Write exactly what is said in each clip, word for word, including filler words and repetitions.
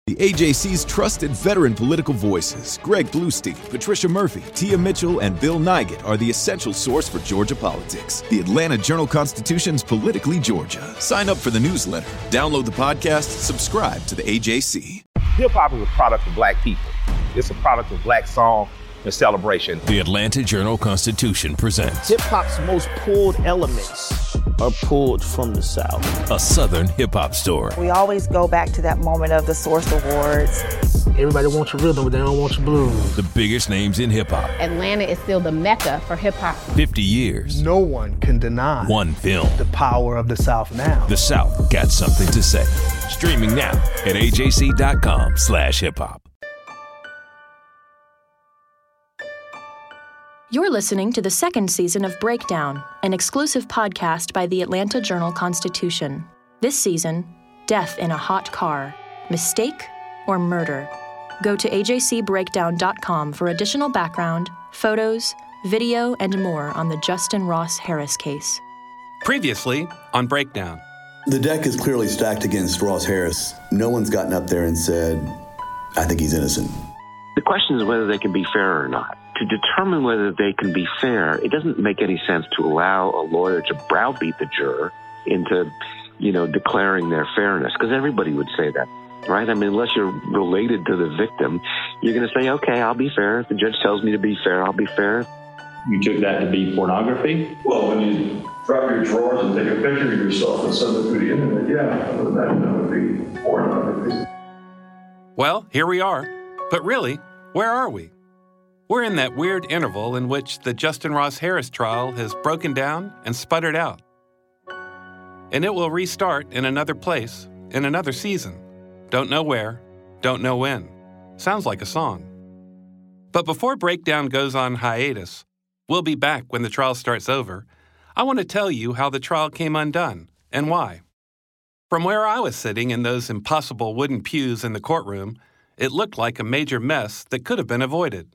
The A J C's trusted veteran political voices, Greg Bluestein, Patricia Murphy, Tia Mitchell, and Bill Nygut, are the essential source for Georgia politics. The Atlanta Journal-Constitution's Politically Georgia. Sign up for the newsletter, download the podcast, subscribe to the A J C. Hip-hop is a product of black people. It's a product of black song and celebration. The Atlanta Journal-Constitution presents hip-hop's most pulled elements are pulled from the South. A Southern hip-hop story. We always go back to that moment of the Source Awards. Everybody wants your rhythm, but they don't want your blues. The biggest names in hip-hop. Atlanta is still the mecca for hip-hop. fifty years. No one can deny one film. The power of the South now. The South got something to say. Streaming now at A J C dot com slash hip hop. You're listening to the second season of Breakdown, an exclusive podcast by the Atlanta Journal-Constitution. This season, death in a hot car, mistake or murder. Go to A J C breakdown dot com for additional background, photos, video, and more on the Justin Ross Harris case. Previously on Breakdown. The deck is clearly stacked against Ross Harris. No one's gotten up there and said, I think he's innocent. The question is whether they can be fair or not. To determine whether they can be fair, it doesn't make any sense to allow a lawyer to browbeat the juror into, you know, declaring their fairness, because everybody would say that, right? I mean, unless you're related to the victim, you're going to say, okay, I'll be fair. If the judge tells me to be fair, I'll be fair. You took that to be pornography? Well, when you drop your drawers and take a picture of yourself and send it to the internet, yeah, I would imagine that would be pornography. Well, here we are. But really, where are we? We're in that weird interval in which the Justin Ross Harris trial has broken down and sputtered out. And it will restart in another place, in another season. Don't know where, don't know when. Sounds like a song. But before Breakdown goes on hiatus, we'll be back when the trial starts over. I want to tell you how the trial came undone and why. From where I was sitting in those impossible wooden pews in the courtroom, it looked like a major mess that could have been avoided.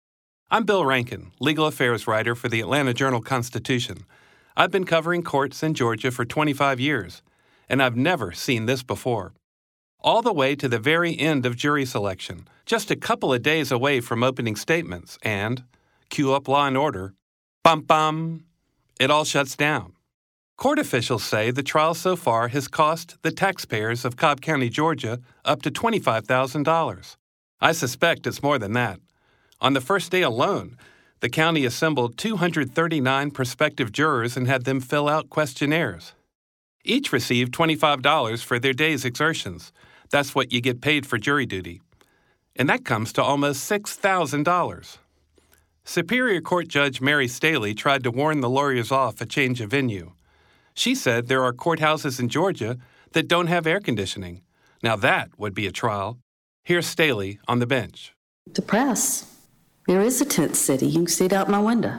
I'm Bill Rankin, legal affairs writer for the Atlanta Journal-Constitution. I've been covering courts in Georgia for twenty-five years, and I've never seen this before. All the way to the very end of jury selection, just a couple of days away from opening statements, and, cue up Law and Order, bum bum, it all shuts down. Court officials say the trial so far has cost the taxpayers of Cobb County, Georgia, up to twenty-five thousand dollars. I suspect it's more than that. On the first day alone, the county assembled two hundred thirty-nine prospective jurors and had them fill out questionnaires. Each received twenty-five dollars for their day's exertions. That's what you get paid for jury duty. And that comes to almost six thousand dollars. Superior Court Judge Mary Staley tried to warn the lawyers off a change of venue. She said there are courthouses in Georgia that don't have air conditioning. Now that would be a trial. Here's Staley on the bench. The press. There is a tent city. You can see it out my window.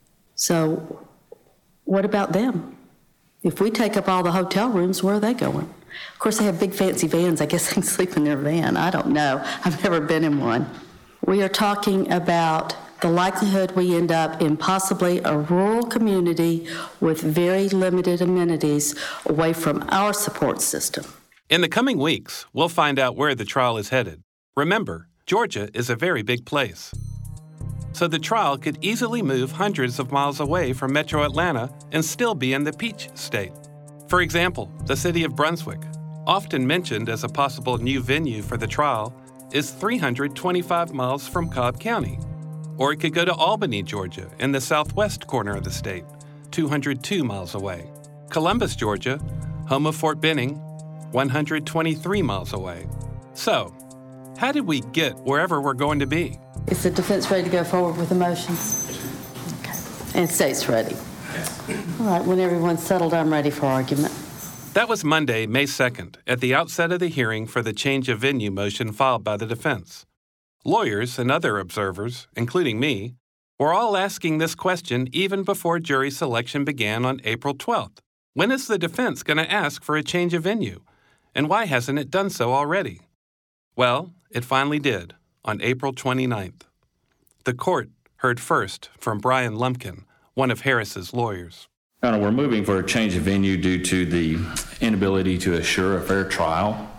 So what about them? If we take up all the hotel rooms, where are they going? Of course, they have big fancy vans. I guess they can sleep in their van. I don't know. I've never been in one. We are talking about the likelihood we end up in possibly a rural community with very limited amenities away from our support system. In the coming weeks, we'll find out where the trial is headed. Remember, Georgia is a very big place. So the trial could easily move hundreds of miles away from Metro Atlanta and still be in the Peach State. For example, the city of Brunswick, often mentioned as a possible new venue for the trial, is three hundred twenty-five miles from Cobb County. Or it could go to Albany, Georgia, in the southwest corner of the state, two hundred two miles away. Columbus, Georgia, home of Fort Benning, one hundred twenty-three miles away. So, how did we get wherever we're going to be? Is the defense ready to go forward with the motions? Okay. And state's ready. All right, when everyone's settled, I'm ready for argument. That was Monday, May second, at the outset of the hearing for the change of venue motion filed by the defense. Lawyers and other observers, including me, were all asking this question even before jury selection began on April twelfth. When is the defense going to ask for a change of venue? And why hasn't it done so already? Well, it finally did, on April twenty-ninth. The court heard first from Brian Lumpkin, one of Harris's lawyers. Your Honor, we're moving for a change of venue due to the inability to assure a fair trial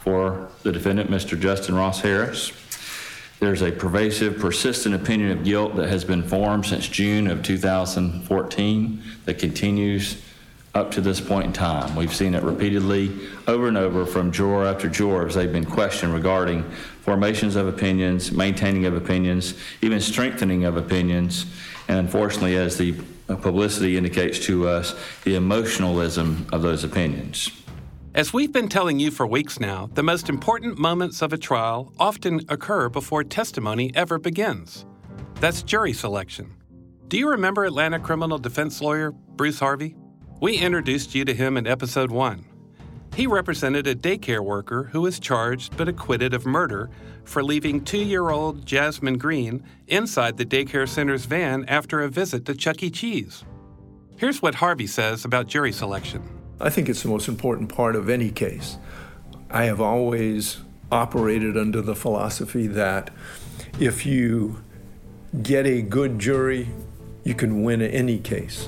for the defendant, Mister Justin Ross Harris. There's a pervasive, persistent opinion of guilt that has been formed since June of two thousand fourteen that continues up to this point in time. We've seen it repeatedly over and over from juror after juror as they've been questioned regarding formations of opinions, maintaining of opinions, even strengthening of opinions, and unfortunately, as the publicity indicates to us, the emotionalism of those opinions. As we've been telling you for weeks now, the most important moments of a trial often occur before testimony ever begins. That's jury selection. Do you remember Atlanta criminal defense lawyer Bruce Harvey? We introduced you to him in episode one. He represented a daycare worker who was charged but acquitted of murder for leaving two-year-old Jasmine Green inside the daycare center's van after a visit to Chuck E. Cheese. Here's what Harvey says about jury selection. I think it's the most important part of any case. I have always operated under the philosophy that if you get a good jury, you can win any case.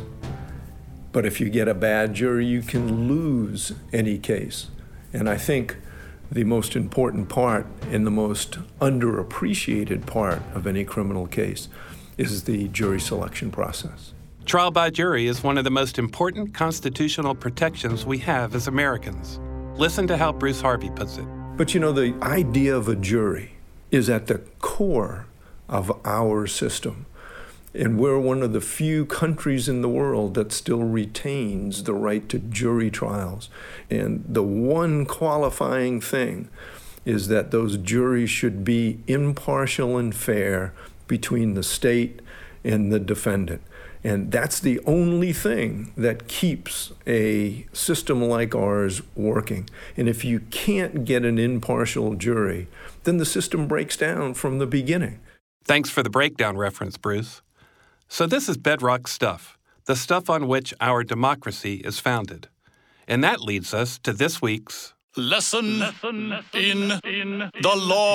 But if you get a bad jury, you can lose any case. And I think the most important part and the most underappreciated part of any criminal case is the jury selection process. Trial by jury is one of the most important constitutional protections we have as Americans. Listen to how Bruce Harvey puts it. But you know, the idea of a jury is at the core of our system. And we're one of the few countries in the world that still retains the right to jury trials. And the one qualifying thing is that those juries should be impartial and fair between the state and the defendant. And that's the only thing that keeps a system like ours working. And if you can't get an impartial jury, then the system breaks down from the beginning. Thanks for the breakdown reference, Bruce. So this is bedrock stuff, the stuff on which our democracy is founded. And that leads us to this week's Lesson, Lesson in, in the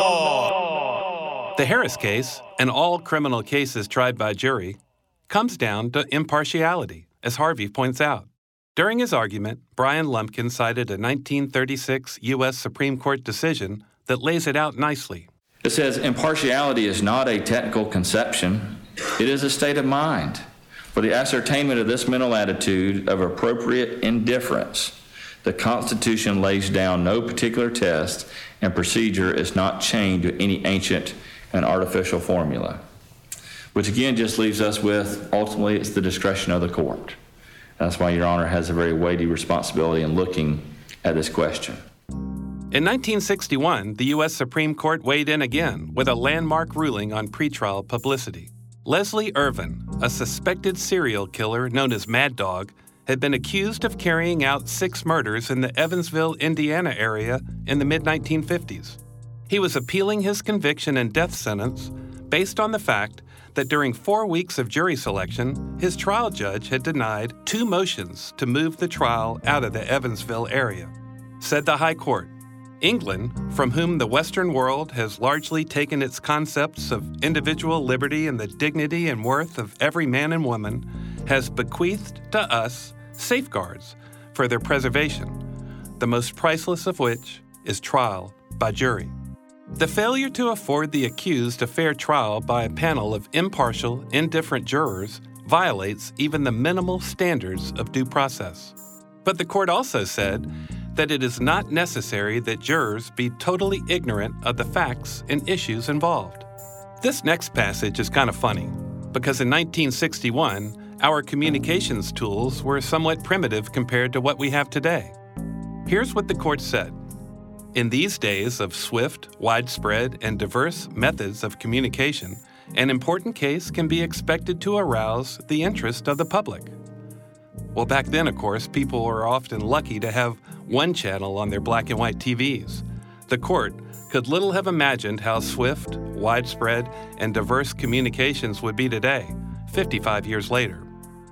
Law. The Harris case, and all criminal cases tried by jury, comes down to impartiality, as Harvey points out. During his argument, Brian Lumpkin cited a nineteen thirty-six U S Supreme Court decision that lays it out nicely. It says, impartiality is not a technical conception. It is a state of mind. For the ascertainment of this mental attitude of appropriate indifference, the Constitution lays down no particular test, and procedure is not chained to any ancient and artificial formula. Which again just leaves us with, ultimately, it's the discretion of the court. That's why Your Honor has a very weighty responsibility in looking at this question. In nineteen sixty-one, the U S Supreme Court weighed in again with a landmark ruling on pretrial publicity. Leslie Irvin, a suspected serial killer known as Mad Dog, had been accused of carrying out six murders in the Evansville, Indiana area in the mid nineteen fifties. He was appealing his conviction and death sentence based on the fact that during four weeks of jury selection, his trial judge had denied two motions to move the trial out of the Evansville area. Said the High Court, England, from whom the Western world has largely taken its concepts of individual liberty and the dignity and worth of every man and woman, has bequeathed to us safeguards for their preservation, the most priceless of which is trial by jury. The failure to afford the accused a fair trial by a panel of impartial, indifferent jurors violates even the minimal standards of due process. But the court also said that it is not necessary that jurors be totally ignorant of the facts and issues involved. This next passage is kind of funny, because in nineteen sixty-one, our communications tools were somewhat primitive compared to what we have today. Here's what the court said. In these days of swift, widespread, and diverse methods of communication, an important case can be expected to arouse the interest of the public. Well, back then, of course, people were often lucky to have one channel on their black and white T Vs. The court could little have imagined how swift, widespread, and diverse communications would be today, fifty-five years later.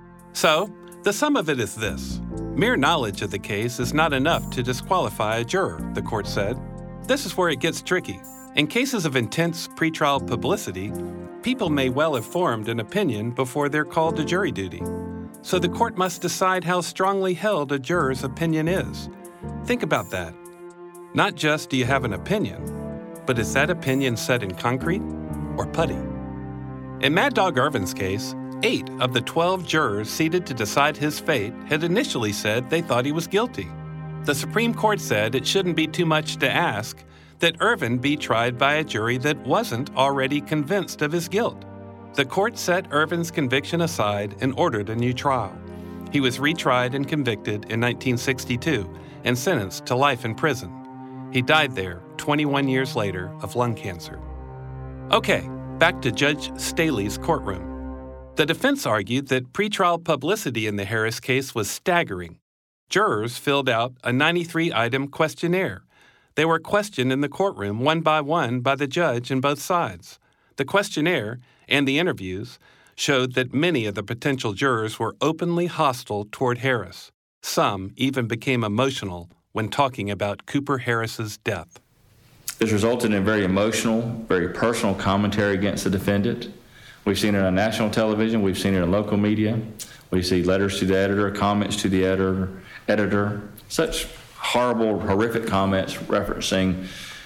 So, the sum of it is this. Mere knowledge of the case is not enough to disqualify a juror, the court said. This is where it gets tricky. In cases of intense pretrial publicity, people may well have formed an opinion before they're called to jury duty. So the court must decide how strongly held a juror's opinion is. Think about that. Not just do you have an opinion, but is that opinion set in concrete or putty? In Mad Dog Irvin's case, eight of the twelve jurors seated to decide his fate had initially said they thought he was guilty. The Supreme Court said it shouldn't be too much to ask that Irvin be tried by a jury that wasn't already convinced of his guilt. The court set Irvin's conviction aside and ordered a new trial. He was retried and convicted in nineteen sixty-two and sentenced to life in prison. He died there twenty-one years later of lung cancer. Okay, back to Judge Staley's courtroom. The defense argued that pretrial publicity in the Harris case was staggering. Jurors filled out a ninety-three item questionnaire. They were questioned in the courtroom one by one by the judge on both sides. The questionnaire and the interviews showed that many of the potential jurors were openly hostile toward Harris. Some even became emotional when talking about Cooper Harris's death. This resulted in very emotional, very personal commentary against the defendant. We've seen it on national television. We've seen it in local media. We see letters to the editor, comments to the editor, editor, such horrible, horrific comments referencing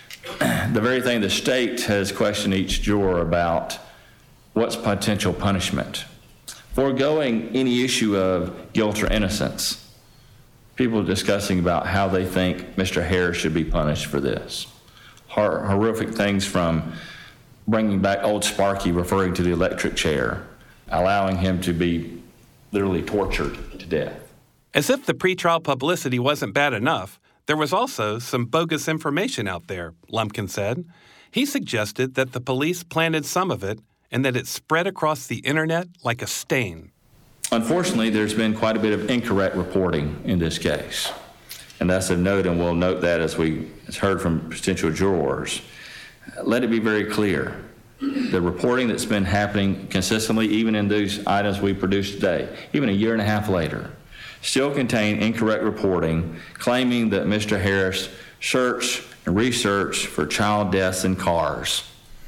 the very thing the state has questioned each juror about: what's potential punishment? Foregoing any issue of guilt or innocence, people are discussing about how they think Mister Harris should be punished for this. Hor- horrific things from bringing back old Sparky, referring to the electric chair, allowing him to be literally tortured to death. As if the pretrial publicity wasn't bad enough, there was also some bogus information out there, Lumpkin said. He suggested that the police planted some of it and that it spread across the internet like a stain. Unfortunately, there's been quite a bit of incorrect reporting in this case. And that's a note, and we'll note that as we as heard from potential jurors. Let it be very clear. The reporting that's been happening consistently, even in these items we produced today, even a year and a half later, still contain incorrect reporting claiming that Mister Harris searched and researched for child deaths in cars.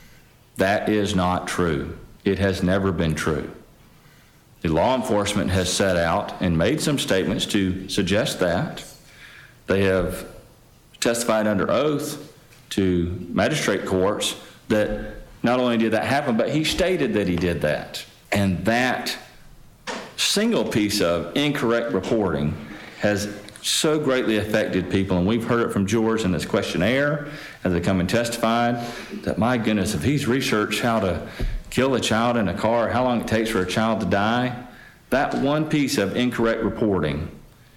That is not true. It has never been true. The law enforcement has set out and made some statements to suggest that. They have testified under oath to magistrate courts that not only did that happen, but he stated that he did that. And that single piece of incorrect reporting has so greatly affected people, and we've heard it from jurors in this questionnaire as they come and testified, that my goodness, if he's researched how to kill a child in a car, how long it takes for a child to die, that one piece of incorrect reporting,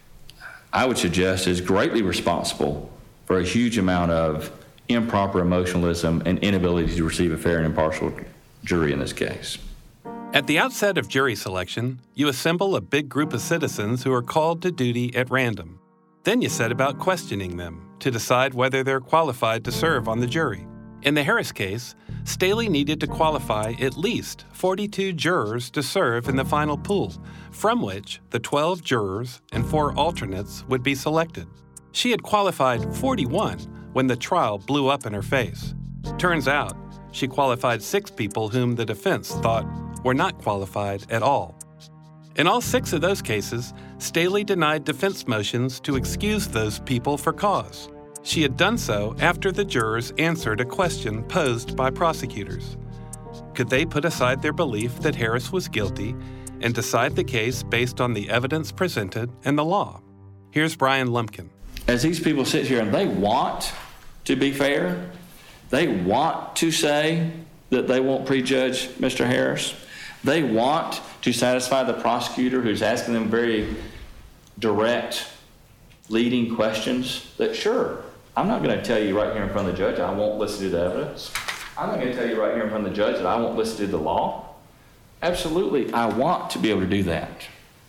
I would suggest, is greatly responsible for a huge amount of improper emotionalism and inability to receive a fair and impartial jury in this case. At the outset of jury selection, you assemble a big group of citizens who are called to duty at random. Then you set about questioning them to decide whether they're qualified to serve on the jury. In the Harris case, Staley needed to qualify at least forty-two jurors to serve in the final pool, from which the twelve jurors and four alternates would be selected. She had qualified forty-one when the trial blew up in her face. Turns out, she qualified six people whom the defense thought were not qualified at all. In all six of those cases, Staley denied defense motions to excuse those people for cause. She had done so after the jurors answered a question posed by prosecutors. Could they put aside their belief that Harris was guilty and decide the case based on the evidence presented and the law? Here's Brian Lumpkin. As these people sit here and they want to be fair, they want to say that they won't prejudge Mister Harris, they want to satisfy the prosecutor who's asking them very direct, leading questions, that sure, I'm not going to tell you right here in front of the judge I won't listen to the evidence. I'm not going to tell you right here in front of the judge that I won't listen to the law. Absolutely, I want to be able to do that.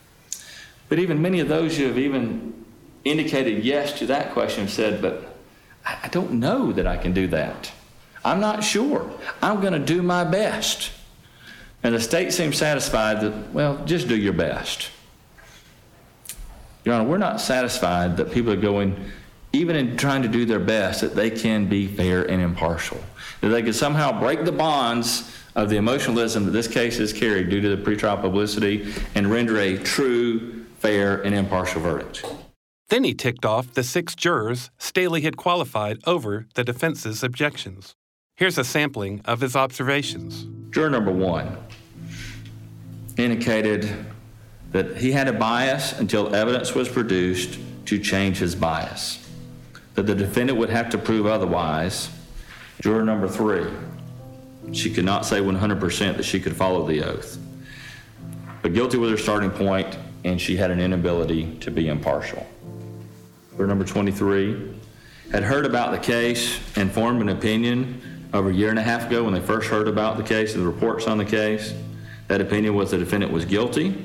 But even many of those who have even indicated yes to that question have said, but I don't know that I can do that. I'm not sure. I'm going to do my best. And the state seems satisfied that, well, just do your best. Your Honor, we're not satisfied that people are going, even in trying to do their best, that they can be fair and impartial, that they can somehow break the bonds of the emotionalism that this case has carried due to the pretrial publicity and render a true, fair, and impartial verdict. Then he ticked off the six jurors Staley had qualified over the defense's objections. Here's a sampling of his observations. Juror number one indicated that he had a bias until evidence was produced to change his bias, that the defendant would have to prove otherwise. Juror number three, she could not say one hundred percent that she could follow the oath, but guilty was her starting point, and she had an inability to be impartial. Juror number twenty-three had heard about the case and formed an opinion over a year and a half ago when they first heard about the case and the reports on the case. That opinion was the defendant was guilty.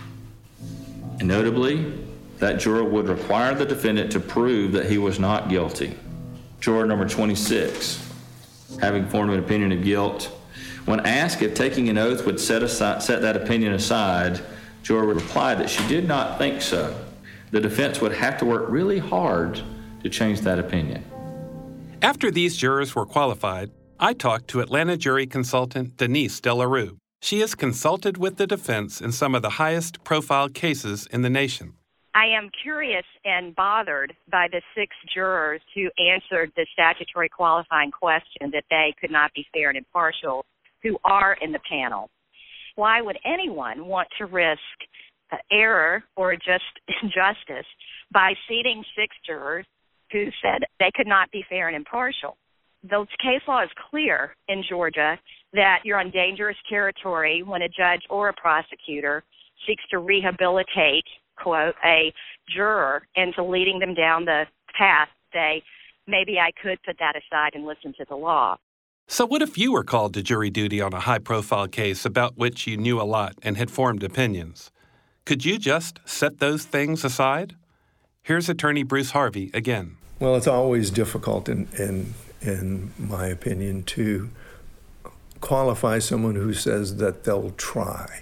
And notably, that juror would require the defendant to prove that he was not guilty. Juror number twenty-six, having formed an opinion of guilt, when asked if taking an oath would set aside, set that opinion aside, juror would reply that she did not think so. The defense would have to work really hard to change that opinion. After these jurors were qualified, I talked to Atlanta jury consultant Denise Delarue. She has consulted with the defense in some of the highest profile cases in the nation. I am curious and bothered by the six jurors who answered the statutory qualifying question that they could not be fair and impartial, who are in the panel. Why would anyone want to risk uh, error or just injustice by seating six jurors who said they could not be fair and impartial? The case law is clear in Georgia that you're on dangerous territory when a judge or a prosecutor seeks to rehabilitate, quote, a juror into leading them down the path, say, maybe I could put that aside and listen to the law. So what if you were called to jury duty on a high-profile case about which you knew a lot and had formed opinions? Could you just set those things aside? Here's attorney Bruce Harvey again. Well, it's always difficult, in, in, in my opinion, to qualify someone who says that they'll try.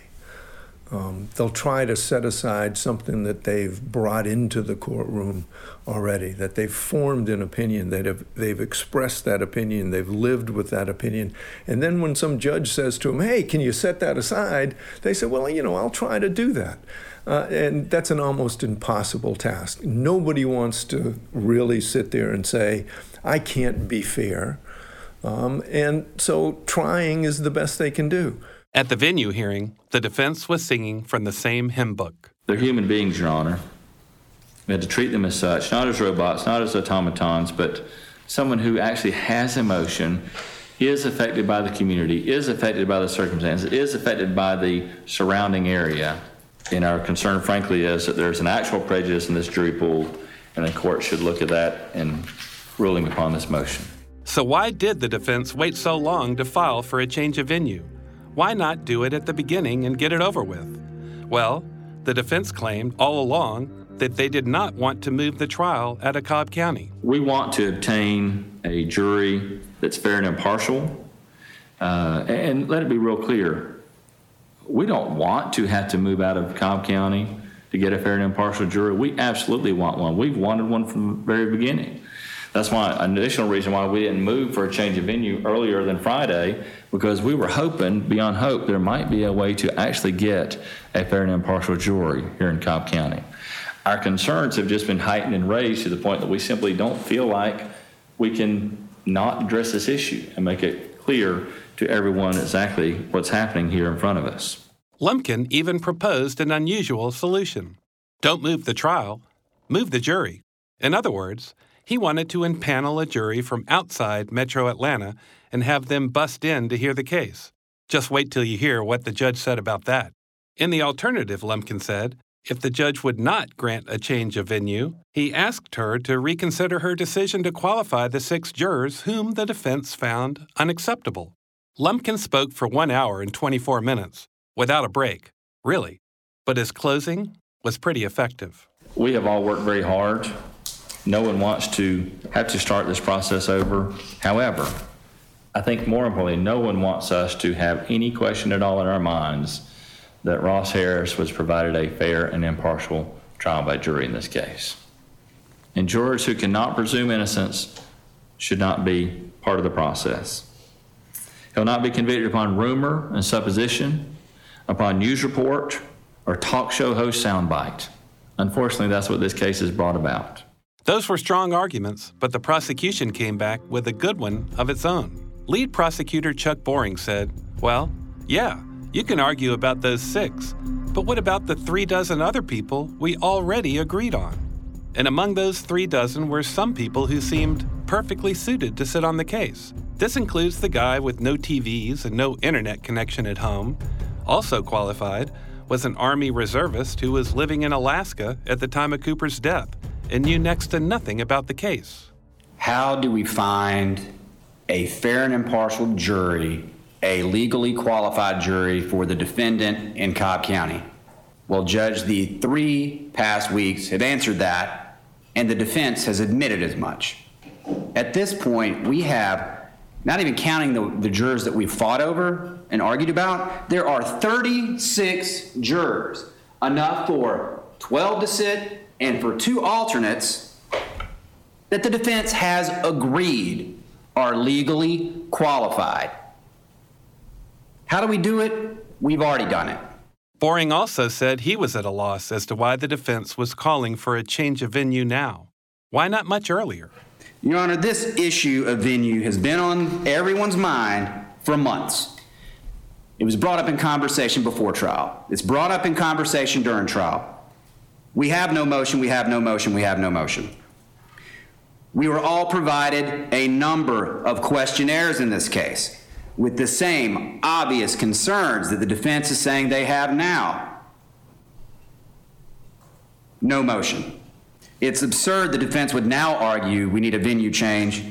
Um, they'll try to set aside something that they've brought into the courtroom already, that they've formed an opinion, that have, they've expressed that opinion, they've lived with that opinion. And then when some judge says to them, hey, can you set that aside? They say, well, you know, I'll try to do that. Uh, and that's an almost impossible task. Nobody wants to really sit there and say, I can't be fair. Um, and so trying is the best they can do. At the venue hearing, the defense was singing from the same hymn book. They're human beings, Your Honor. We had to treat them as such, not as robots, not as automatons, but someone who actually has emotion, is affected by the community, is affected by the circumstances, is affected by the surrounding area. And our concern, frankly, is that there's an actual prejudice in this jury pool, and the court should look at that in ruling upon this motion. So why did the defense wait so long to file for a change of venue? Why not do it at the beginning and get it over with? Well, the defense claimed all along that they did not want to move the trial out of Cobb County. We want to obtain a jury that's fair and impartial. Uh, and let it be real clear, we don't want to have to move out of Cobb County to get a fair and impartial jury. We absolutely want one. We've wanted one from the very beginning. That's why an additional reason why we didn't move for a change of venue earlier than Friday, because we were hoping, beyond hope, there might be a way to actually get a fair and impartial jury here in Cobb County. Our concerns have just been heightened and raised to the point that we simply don't feel like we can not address this issue and make it clear to everyone exactly what's happening here in front of us. Lumpkin even proposed an unusual solution. Don't move the trial, move the jury. In other words, he wanted to impanel a jury from outside Metro Atlanta and have them bust in to hear the case. Just wait till you hear what the judge said about that. In the alternative, Lumpkin said, if the judge would not grant a change of venue, he asked her to reconsider her decision to qualify the six jurors whom the defense found unacceptable. Lumpkin spoke for one hour and twenty-four minutes, without a break, really. But his closing was pretty effective. We have all worked very hard. No one wants to have to start this process over. However, I think more importantly, no one wants us to have any question at all in our minds that Ross Harris was provided a fair and impartial trial by jury in this case. And jurors who cannot presume innocence should not be part of the process. He'll not be convicted upon rumor and supposition, upon news report or talk show host soundbite. Unfortunately, that's what this case has brought about. Those were strong arguments, but the prosecution came back with a good one of its own. Lead prosecutor Chuck Boring said, well, yeah, you can argue about those six, but what about the three dozen other people we already agreed on? And among those three dozen were some people who seemed perfectly suited to sit on the case. This includes the guy with no T Vs and no internet connection at home. Also qualified was an Army reservist who was living in Alaska at the time of Cooper's death and knew next to nothing about the case. How do we find a fair and impartial jury, a legally qualified jury for the defendant in Cobb County? Well, Judge, the three past weeks have answered that, and the defense has admitted as much. At this point, we have, not even counting the, the jurors that we've fought over and argued about, there are thirty-six jurors, enough for twelve to sit and for two alternates that the defense has agreed are legally qualified. How do we do it? We've already done it. Boring also said he was at a loss as to why the defense was calling for a change of venue now. Why not much earlier? Your Honor, this issue of venue has been on everyone's mind for months. It was brought up in conversation before trial. It's brought up in conversation during trial. We have no motion, we have no motion, we have no motion. We were all provided a number of questionnaires in this case with the same obvious concerns that the defense is saying they have now. No motion. It's absurd the defense would now argue we need a venue change.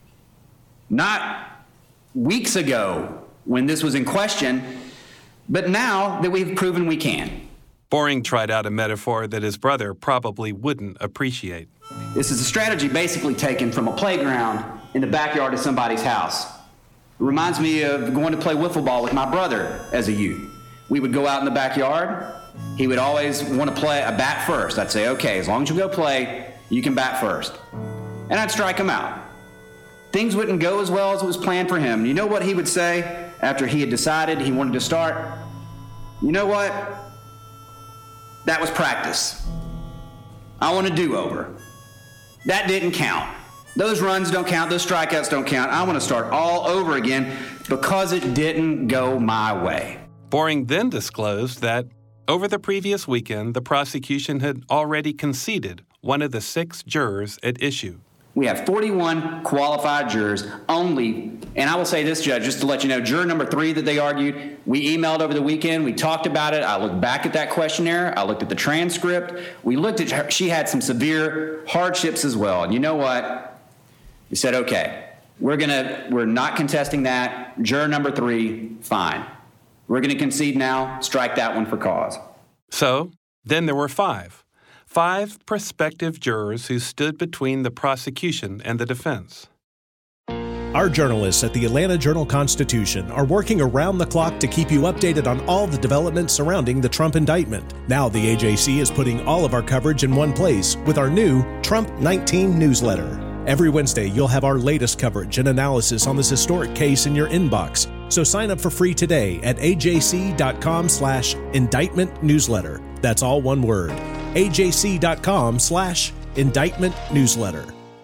Not weeks ago when this was in question, but now that we've proven we can. Boring tried out a metaphor that his brother probably wouldn't appreciate. This is a strategy basically taken from a playground in the backyard of somebody's house. It reminds me of going to play wiffle ball with my brother as a youth. We would go out in the backyard. He would always want to play a bat first. I'd say, okay, as long as you go play, you can bat first. And I'd strike him out. Things wouldn't go as well as it was planned for him. You know what he would say after he had decided he wanted to start? You know what? That was practice. I want a do-over. That didn't count. Those runs don't count. Those strikeouts don't count. I want to start all over again because it didn't go my way. Boring then disclosed that over the previous weekend, the prosecution had already conceded one of the six jurors at issue. We have forty-one qualified jurors only, and I will say this, Judge, just to let you know, juror number three that they argued, we emailed over the weekend, we talked about it, I looked back at that questionnaire, I looked at the transcript, we looked at her, she had some severe hardships as well, and you know what? We said, okay, we're gonna, we're not contesting that, juror number three, fine. We're gonna concede now, strike that one for cause. So, then there were five. Five prospective jurors who stood between the prosecution and the defense. Our journalists at the Atlanta Journal-Constitution are working around the clock to keep you updated on all the developments surrounding the Trump indictment. Now the A J C is putting all of our coverage in one place with our new Trump nineteen newsletter. Every Wednesday, you'll have our latest coverage and analysis on this historic case in your inbox. So sign up for free today at ajc.com slash indictment newsletter. That's all one word. ajc.com slash indictment newsletter.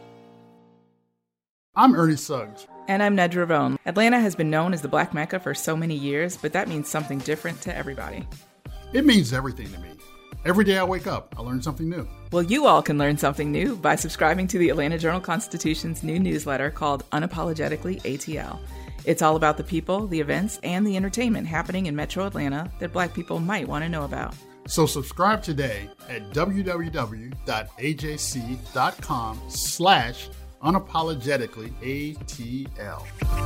I'm Ernie Suggs. And I'm Nedra Ravone. Atlanta has been known as the Black Mecca for so many years, but that means something different to everybody. It means everything to me. Every day I wake up, I learn something new. Well, you all can learn something new by subscribing to the Atlanta Journal-Constitution's new newsletter called Unapologetically A T L. It's all about the people, the events, and the entertainment happening in Metro Atlanta that Black people might want to know about. So subscribe today at www.ajc.com slash unapologetically ATL.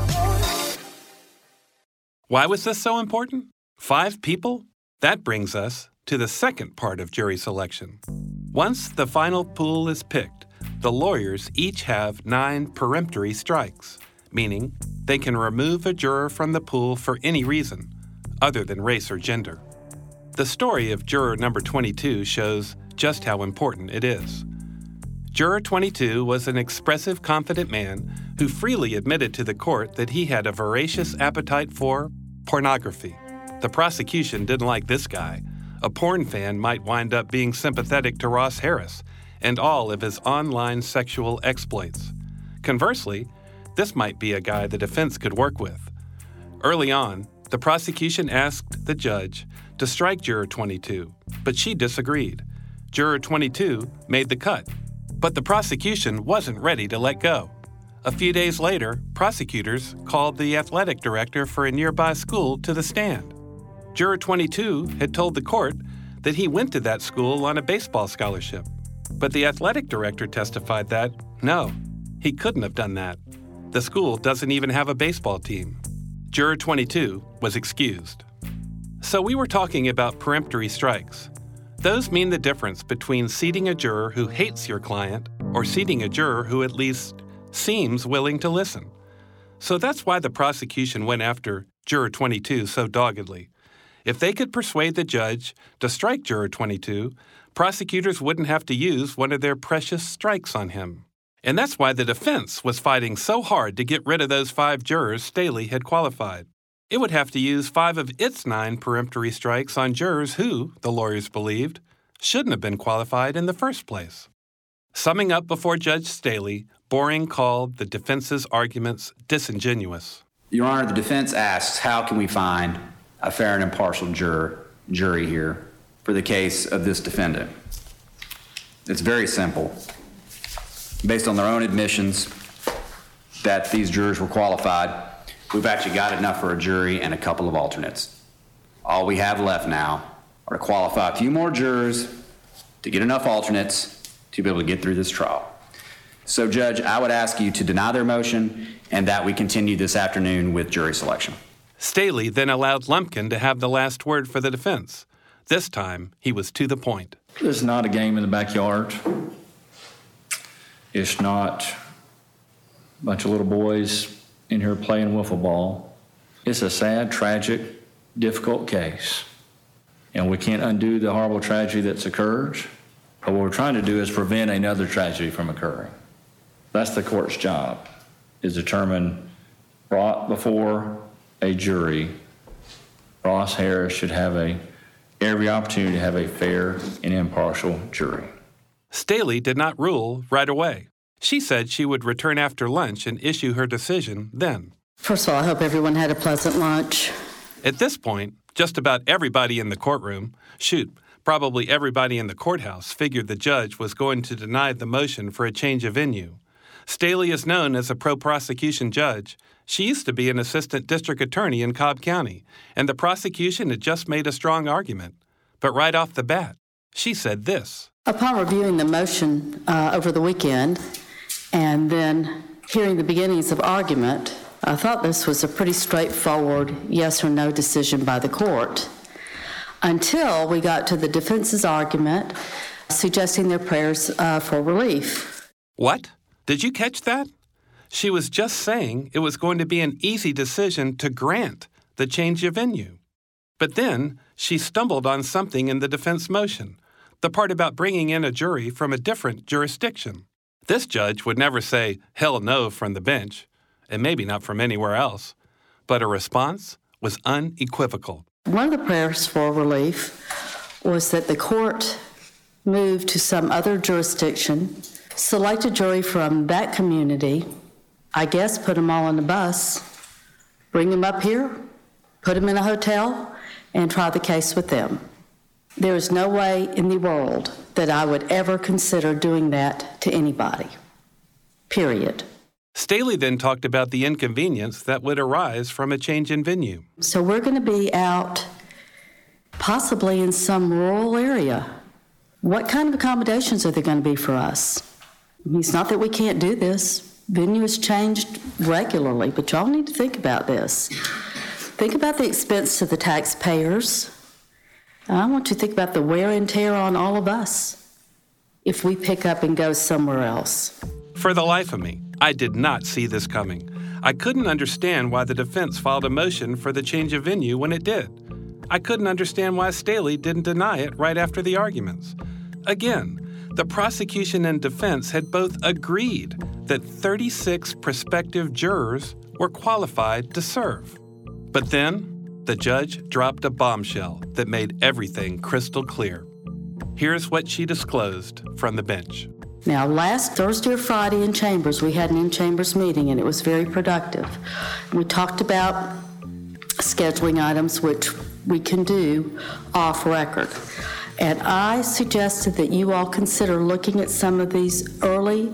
Why was this so important? Five people? That brings us to the second part of jury selection. Once the final pool is picked, the lawyers each have nine peremptory strikes, meaning they can remove a juror from the pool for any reason, other than race or gender. The story of juror number twenty-two shows just how important it is. Juror twenty-two was an expressive, confident man who freely admitted to the court that he had a voracious appetite for pornography. The prosecution didn't like this guy, A porn fan might wind up being sympathetic to Ross Harris and all of his online sexual exploits. Conversely, this might be a guy the defense could work with. Early on, the prosecution asked the judge to strike Juror twenty-two, but she disagreed. Juror twenty-two made the cut, but the prosecution wasn't ready to let go. A few days later, prosecutors called the athletic director for a nearby school to the stand. Juror twenty-two had told the court that he went to that school on a baseball scholarship, but the athletic director testified that, no, he couldn't have done that. The school doesn't even have a baseball team. Juror twenty-two was excused. So we were talking about peremptory strikes. Those mean the difference between seating a juror who hates your client or seating a juror who at least seems willing to listen. So that's why the prosecution went after Juror twenty-two so doggedly. If they could persuade the judge to strike Juror twenty-two, prosecutors wouldn't have to use one of their precious strikes on him. And that's why the defense was fighting so hard to get rid of those five jurors Staley had qualified. It would have to use five of its nine peremptory strikes on jurors who, the lawyers believed, shouldn't have been qualified in the first place. Summing up before Judge Staley, Boring called the defense's arguments disingenuous. Your Honor, the defense asks, how can we find a fair and impartial juror, jury here for the case of this defendant? It's very simple. Based on their own admissions that these jurors were qualified, we've actually got enough for a jury and a couple of alternates. All we have left now are to qualify a few more jurors to get enough alternates to be able to get through this trial. So, Judge, I would ask you to deny their motion and that we continue this afternoon with jury selection. Staley then allowed Lumpkin to have the last word for the defense. This time, he was to the point. This is not a game in the backyard. It's not a bunch of little boys in here playing wiffle ball. It's a sad, tragic, difficult case. And we can't undo the horrible tragedy that's occurred. But what we're trying to do is prevent another tragedy from occurring. That's the court's job, is determine, brought before a jury, Ross Harris should have a every opportunity to have a fair and impartial jury. Staley did not rule right away. She said she would return after lunch and issue her decision then. First of all, I hope everyone had a pleasant lunch. At this point, just about everybody in the courtroom, shoot, probably everybody in the courthouse, figured the judge was going to deny the motion for a change of venue. Staley is known as a pro-prosecution judge. She used to be an assistant district attorney in Cobb County, and the prosecution had just made a strong argument. But right off the bat, she said this. Upon reviewing the motion uh, over the weekend and then hearing the beginnings of argument, I thought this was a pretty straightforward yes or no decision by the court, until we got to the defense's argument suggesting their prayers uh, for relief. What? Did you catch that? She was just saying it was going to be an easy decision to grant the change of venue. But then she stumbled on something in the defense motion, the part about bringing in a jury from a different jurisdiction. This judge would never say, hell no, from the bench, and maybe not from anywhere else, but her response was unequivocal. One of the prayers for relief was that the court move to some other jurisdiction, select a jury from that community, I guess put them all on the bus, bring them up here, put them in a hotel, and try the case with them. There is no way in the world that I would ever consider doing that to anybody, period. Staley then talked about the inconvenience that would arise from a change in venue. So we're going to be out possibly in some rural area. What kind of accommodations are there going to be for us? I mean, it's not that we can't do this. Venue is changed regularly, but y'all need to think about this. Think about the expense to the taxpayers. And I want you to think about the wear and tear on all of us if we pick up and go somewhere else. For the life of me, I did not see this coming. I couldn't understand why the defense filed a motion for the change of venue when it did. I couldn't understand why Staley didn't deny it right after the arguments. Again, the prosecution and defense had both agreed that thirty-six prospective jurors were qualified to serve. But then, the judge dropped a bombshell that made everything crystal clear. Here's what she disclosed from the bench. Now, last Thursday or Friday in Chambers, we had an in-Chambers meeting, and it was very productive. We talked about scheduling items, which we can do off record. And I suggested that you all consider looking at some of these early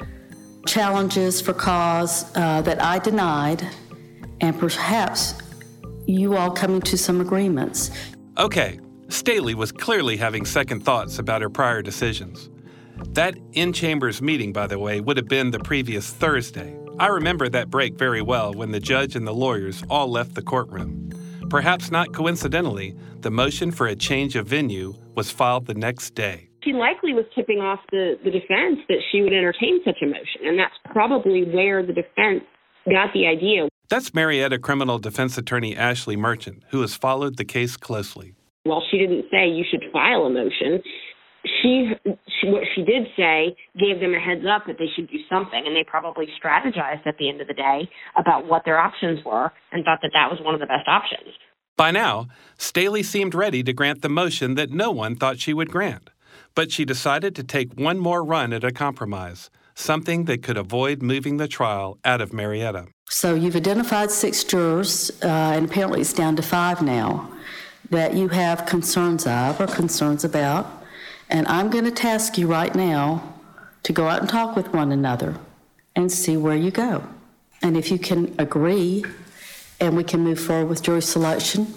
challenges for cause uh, that I denied, and perhaps you all coming to some agreements. Okay, Staley was clearly having second thoughts about her prior decisions. That in-chambers meeting, by the way, would have been the previous Thursday. I remember that break very well when the judge and the lawyers all left the courtroom. Perhaps not coincidentally, the motion for a change of venue was filed the next day. She likely was tipping off the, the defense that she would entertain such a motion, and that's probably where the defense got the idea. That's Marietta criminal defense attorney Ashley Merchant, who has followed the case closely. While she didn't say you should file a motion, she, she what she did say gave them a heads up that they should do something, and they probably strategized at the end of the day about what their options were and thought that that was one of the best options. By now, Staley seemed ready to grant the motion that no one thought she would grant. But she decided to take one more run at a compromise, something that could avoid moving the trial out of Marietta. So you've identified six jurors, uh, and apparently it's down to five now, that you have concerns of or concerns about. And I'm going to task you right now to go out and talk with one another and see where you go. And if you can agree and we can move forward with jury selection,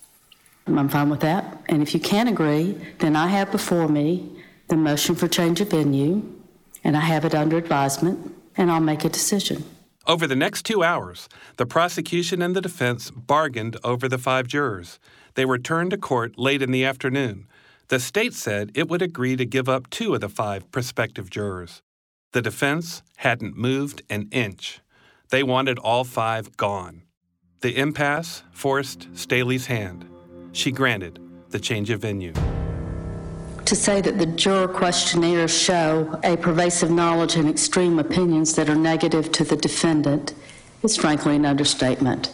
I'm fine with that. And if you can't agree, then I have before me the motion for change of venue, and I have it under advisement, and I'll make a decision. Over the next two hours, the prosecution and the defense bargained over the five jurors. They returned to court late in the afternoon. The state said it would agree to give up two of the five prospective jurors. The defense hadn't moved an inch. They wanted all five gone. The impasse forced Staley's hand. She granted the change of venue. To say that the juror questionnaires show a pervasive knowledge and extreme opinions that are negative to the defendant is frankly an understatement.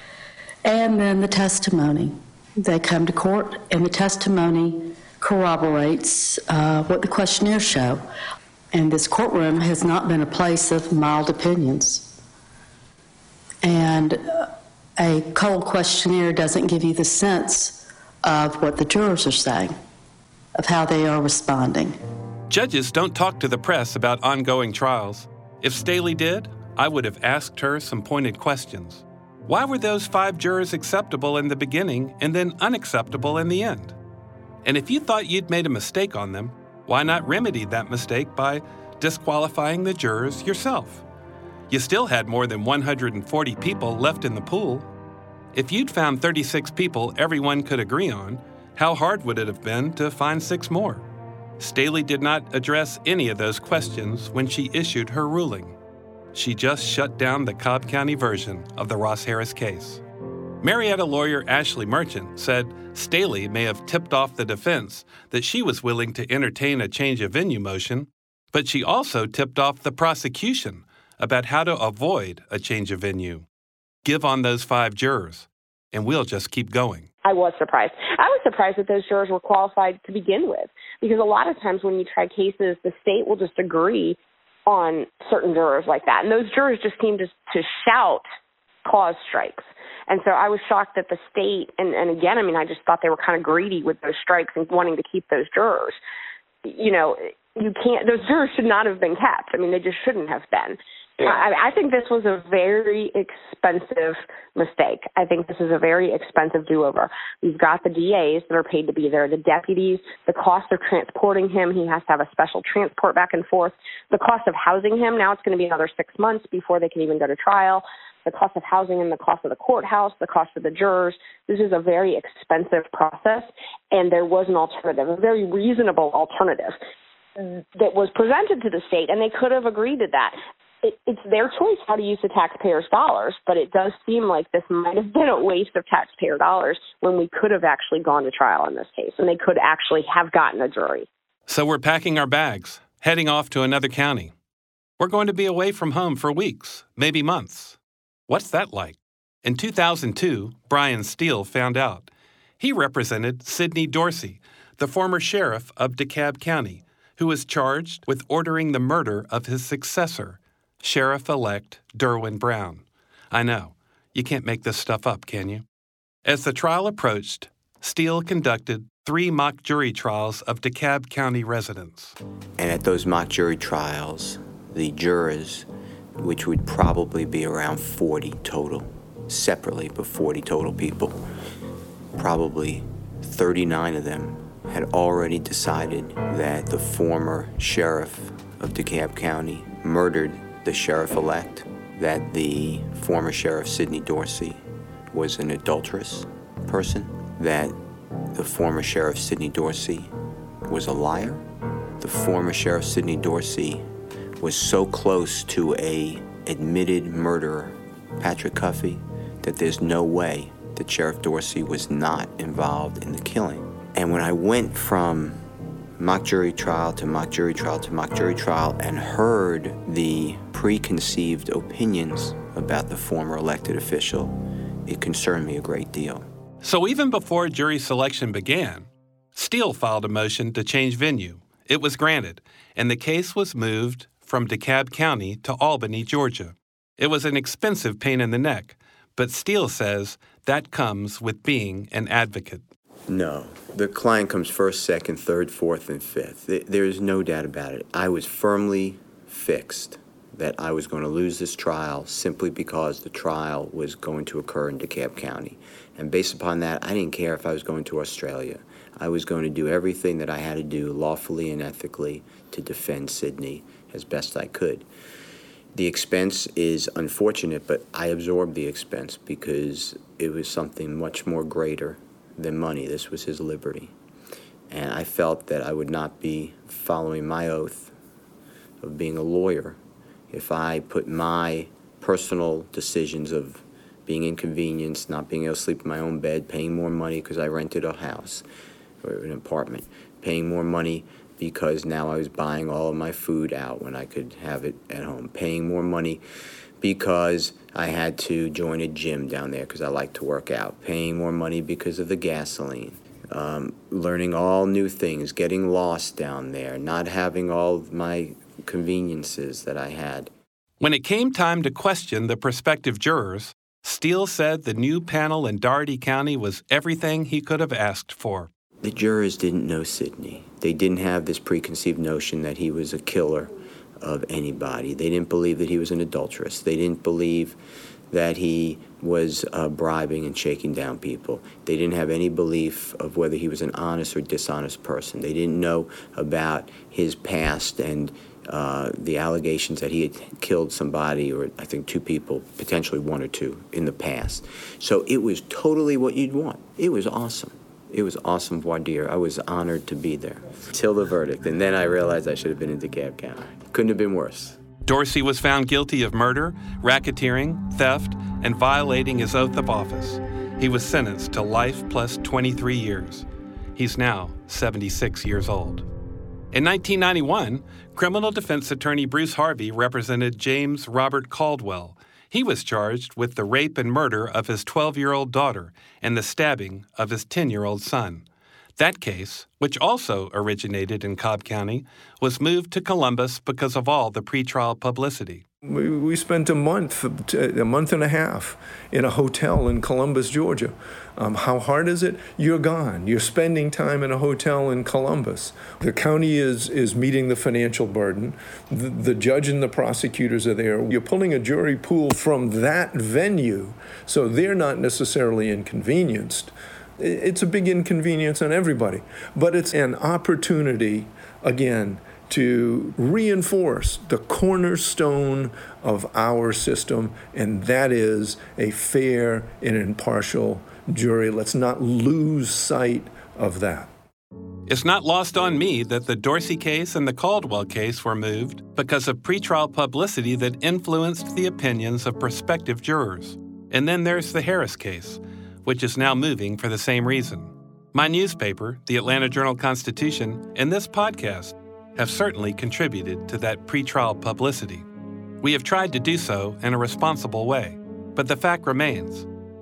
And then the testimony. They come to court, and the testimony corroborates uh, what the questionnaires show. And this courtroom has not been a place of mild opinions. And a cold questionnaire doesn't give you the sense of what the jurors are saying, of how they are responding. Judges don't talk to the press about ongoing trials. If Staley did, I would have asked her some pointed questions. Why were those five jurors acceptable in the beginning and then unacceptable in the end? And if you thought you'd made a mistake on them, why not remedy that mistake by disqualifying the jurors yourself? You still had more than one hundred forty people left in the pool. If you'd found thirty-six people everyone could agree on, how hard would it have been to find six more? Staley did not address any of those questions when she issued her ruling. She just shut down the Cobb County version of the Ross Harris case. Marietta lawyer Ashley Merchant said Staley may have tipped off the defense that she was willing to entertain a change of venue motion, but she also tipped off the prosecution about how to avoid a change of venue. Give on those five jurors, and we'll just keep going. I was surprised. I was surprised that those jurors were qualified to begin with, because a lot of times when you try cases, the state will just agree on certain jurors like that. And those jurors just seemed to, to shout cause strikes. And so I was shocked that the state, and, and again, I mean, I just thought they were kind of greedy with those strikes and wanting to keep those jurors. You know, you can't, those jurors should not have been kept. I mean, they just shouldn't have been. I, I think this was a very expensive mistake. I think this is a very expensive do-over. We've got the D As that are paid to be there, the deputies, the cost of transporting him. He has to have a special transport back and forth. The cost of housing him, now it's going to be another six months before they can even go to trial. The cost of housing him, the cost of the courthouse, the cost of the jurors. This is a very expensive process, and there was an alternative, a very reasonable alternative that was presented to the state, and they could have agreed to that. It, it's their choice how to use the taxpayers' dollars, but it does seem like this might have been a waste of taxpayer dollars when we could have actually gone to trial in this case, and they could actually have gotten a jury. So we're packing our bags, heading off to another county. We're going to be away from home for weeks, maybe months. What's that like? In two thousand two, Brian Steele found out. He represented Sidney Dorsey, the former sheriff of DeKalb County, who was charged with ordering the murder of his successor, Sheriff-elect Derwin Brown. I know, you can't make this stuff up, can you? As the trial approached, Steele conducted three mock jury trials of DeKalb County residents. And at those mock jury trials, the jurors, which would probably be around forty total, separately, but forty total people, probably thirty-nine of them had already decided that the former sheriff of DeKalb County murdered the sheriff-elect, that the former sheriff, Sidney Dorsey, was an adulterous person, that the former sheriff, Sidney Dorsey, was a liar. The former sheriff, Sidney Dorsey, was so close to a admitted murderer, Patrick Cuffey, that there's no way that Sheriff Dorsey was not involved in the killing. And when I went from mock jury trial to mock jury trial to mock jury trial and heard the preconceived opinions about the former elected official, it concerned me a great deal. So even before jury selection began, Steele filed a motion to change venue. It was granted, and the case was moved from DeKalb County to Albany, Georgia. It was an expensive pain in the neck, but Steele says that comes with being an advocate. No. The client comes first, second, third, fourth, and fifth. There is no doubt about it. I was firmly fixed that I was going to lose this trial simply because the trial was going to occur in DeKalb County. And based upon that, I didn't care if I was going to Australia. I was going to do everything that I had to do lawfully and ethically to defend Sidney as best I could. The expense is unfortunate, but I absorbed the expense because it was something much more greater than money. This was his liberty. And I felt that I would not be following my oath of being a lawyer if I put my personal decisions of being inconvenienced, not being able to sleep in my own bed, paying more money because I rented a house or an apartment, paying more money because now I was buying all of my food out when I could have it at home, paying more money because I had to join a gym down there because I like to work out, paying more money because of the gasoline, um, learning all new things, getting lost down there, not having all of my conveniences that I had. When it came time to question the prospective jurors, Steele said the new panel in Dougherty County was everything he could have asked for. The jurors didn't know Sidney. They didn't have this preconceived notion that he was a killer of anybody. They didn't believe that he was an adulteress. They didn't believe that he was uh, bribing and shaking down people. They didn't have any belief of whether he was an honest or dishonest person. They didn't know about his past and uh, the allegations that he had killed somebody, or I think two people, potentially one or two, in the past. So it was totally what you'd want. It was awesome. It was awesome voir dire. I was honored to be there till the verdict, and then I realized I should have been in DeKalb County. Couldn't have been worse. Dorsey was found guilty of murder, racketeering, theft, and violating his oath of office. He was sentenced to life plus twenty-three years. He's now seventy-six years old. In nineteen ninety-one, criminal defense attorney Bruce Harvey represented James Robert Caldwell. He was charged with the rape and murder of his twelve-year-old daughter and the stabbing of his ten-year-old son. That case, which also originated in Cobb County, was moved to Columbus because of all the pretrial publicity. We, we spent a month, a month and a half in a hotel in Columbus, Georgia. Um, how hard is it? You're gone. You're spending time in a hotel in Columbus. The county is, is meeting the financial burden. The, the judge and the prosecutors are there. You're pulling a jury pool from that venue, so they're not necessarily inconvenienced. It's a big inconvenience on everybody, but it's an opportunity, again, to reinforce the cornerstone of our system, and that is a fair and impartial jury. Let's not lose sight of that. It's not lost on me that the Dorsey case and the Caldwell case were moved because of pretrial publicity that influenced the opinions of prospective jurors. And then there's the Harris case, which is now moving for the same reason. My newspaper, the Atlanta Journal-Constitution, and this podcast have certainly contributed to that pretrial publicity. We have tried to do so in a responsible way, but the fact remains,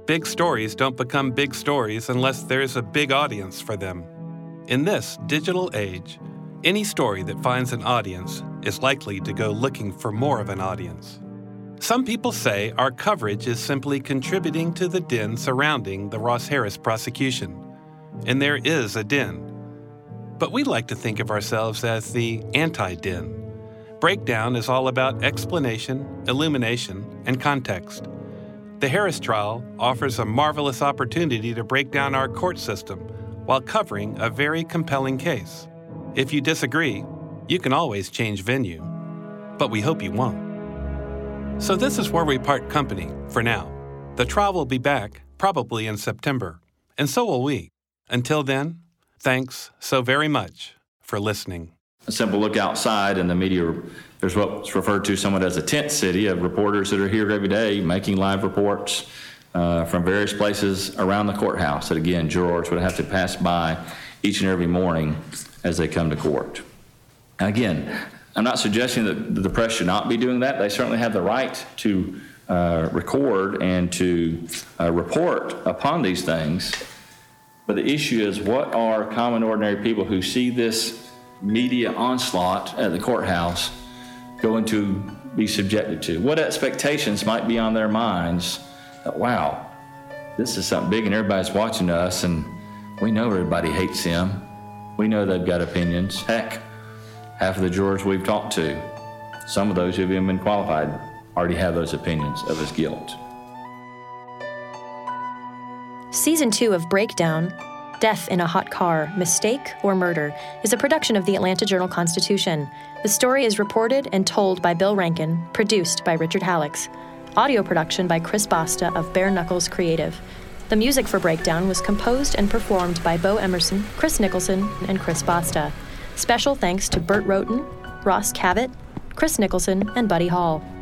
Big stories don't become big stories unless there's a big audience for them. In this digital age, any story that finds an audience is likely to go looking for more of an audience. Some people say our coverage is simply contributing to the din surrounding the Ross Harris prosecution. And there is a din. But we like to think of ourselves as the anti-din. Breakdown is all about explanation, illumination, and context. The Harris trial offers a marvelous opportunity to break down our court system while covering a very compelling case. If you disagree, you can always change venue, but we hope you won't. So this is where we part company for now. The trial will be back probably in September, and so will we. Until then, thanks so very much for listening. A simple look outside and the media, there's what's referred to somewhat as a tent city of reporters that are here every day making live reports uh, from various places around the courthouse that, again, jurors would have to pass by each and every morning as they come to court. Now, again, I'm not suggesting that the press should not be doing that. They certainly have the right to uh, record and to uh, report upon these things. But the issue is, what are common, ordinary people who see this media onslaught at the courthouse going to be subjected to? What expectations might be on their minds that, wow, this is something big and everybody's watching us, and we know everybody hates him. We know they've got opinions. Heck, half of the jurors we've talked to, some of those who've even been qualified, already have those opinions of his guilt. Season two of Breakdown, Death in a Hot Car, Mistake or Murder, is a production of the Atlanta Journal-Constitution. The story is reported and told by Bill Rankin, produced by Richard Hallex. Audio production by Chris Basta of Bare Knuckles Creative. The music for Breakdown was composed and performed by Bo Emerson, Chris Nicholson, and Chris Basta. Special thanks to Bert Roten, Ross Cavett, Chris Nicholson, and Buddy Hall.